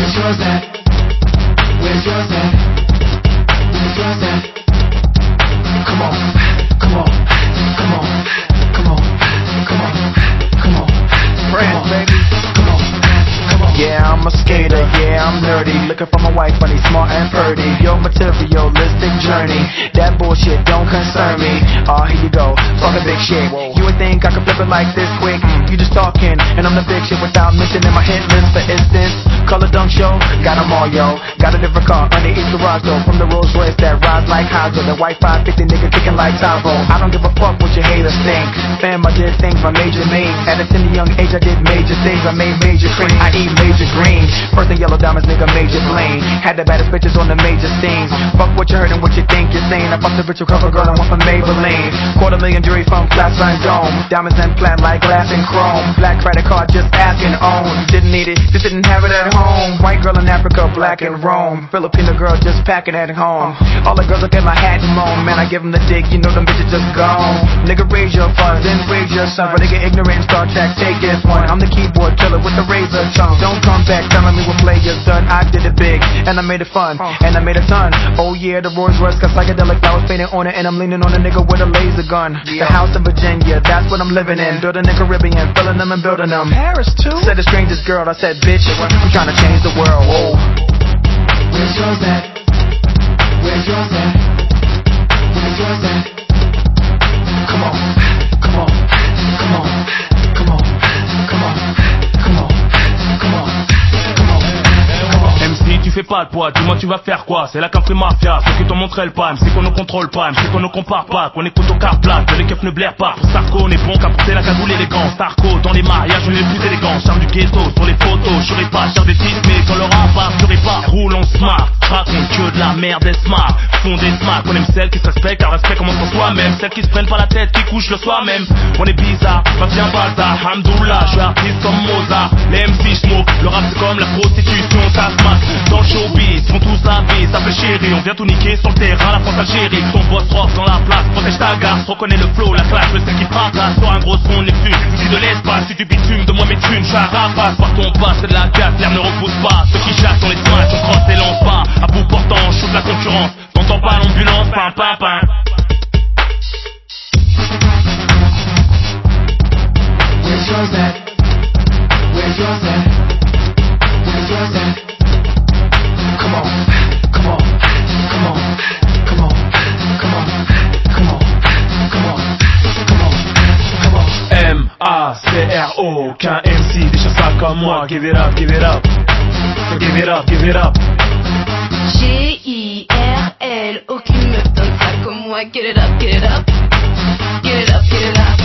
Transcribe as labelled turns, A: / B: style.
A: Where's yours at? Where's yours at? Where's yours at? Come on, come on, come on, come on, come on, come on,
B: France, baby.
A: Come on, come on.
B: Yeah, I'm a skater, yeah, I'm nerdy. Looking for my wife, funny, smart and purdy. Your materialistic journey, that bullshit don't concern me. Here you go, talking big shit. You would think I could flip it like this quick. You just talking, and I'm the big shit without mentioning my hit list. For instance, Color Dunk Show, got 'em all, yo. Got a different car under each garage door. From the Rolls Royce that rides like Hydro, the white 550 nigga kicking like Tyro. I don't give a fuck what your haters think. Fam, I did things my major made. At a tender young age, I did major things. I made major cream, I eat major greens. First in yellow diamonds, nigga, major blame. Had the baddest bitches on the major scenes. Fuck what you heard and what you think you're saying. I fucked a virtual cover girl, I went for Maybelline. $250,000 jewelry from Class Van Dome. Diamonds and flat like glass and chrome. Black credit card, just ask and own. Didn't need it, just didn't have it at home. White girl in Africa, black in Rome. Filipino girl, just packing at home. All the girls look at my hat and moan. Man, I give them the dick, you know them bitches just gone. Nigga, raise your funds, then raise your son. For nigga ignorant, Star Trek, take it one. I'm the keyboard killer with the razor tongue. Don't come back telling me what players done. I did it big, and I made it fun, and I made a ton. Oh yeah, the Rolls Royce got psychedelic flowers painted on it, and I'm leaning on a nigga with a laser gun. The house in Virginia, that's what I'm living in. Building in Caribbean, filling them and building them. Paris too. Said the strangest girl, I said, bitch, I'm trying to change the world. Whoa.
A: Where's yours at? Where's yours at? Where's yours at? Come on, come on, come on, come on, come on, come on, come on, come on, come on.
C: MC, tu fais pas le poids, dis-moi tu vas faire quoi? C'est la country mafia, ceux qui t'ont montré le pan, c'est qu'on ne contrôle pas, c'est qu'on ne compare pas, qu'on écoute au car plat, que les keufs ne blairent pas. Pour Sarko, on est bon qu'à porter la cagoule élégante. Starco, dans les mariages, on est plus élégant. Charme du ghetto, sur les photos, j'aurais pas cher des titres, mais quand le rap passe, j'aurais pas. Roule en smart, raconte que de la merde et smart. Font des smart, on aime celles qui se respectent, car le respect commence par soi-même. Celles qui se prennent pas la tête, qui couchent le soir même. On est bizarre, pas bien bazar, hamdoullah, je suis artiste comme Mozart. Les MC smoke, le rap c'est comme la prostitution, ça se masse. Dans le showbiz, font tous la bise, ça fait chérie. On vient tout niquer sur le terrain, la France Algérie. Ton boss rock dans la place, protège ta garce, reconnais le flow, la classe, le style qui fracasse. Sur un gros son, les flux, fusils de l'espace, si tu bitume, de moi mes thunes, je suis un rapace. Par ton bas, c'est de la casse, l'air ne repousse pas. Ceux qui chassent sont les smash, on crosse et lance pas. À bout portant, on shoot la concurrence. T'entends pas l'ambulance, pam pam pam.
A: Where's yours at? Where's yours at? Where's yours at? Come on, come on, come on, come on, come on, come on, come on, come on, come on.
C: M-A-C-R-O, qu'un MC déchire ça comme moi. Give it up, give it up. So give it up, give it up.
D: G-I-R-L, aucune meuf donne ça comme moi. Get it up, get it up. Get it up, get it up.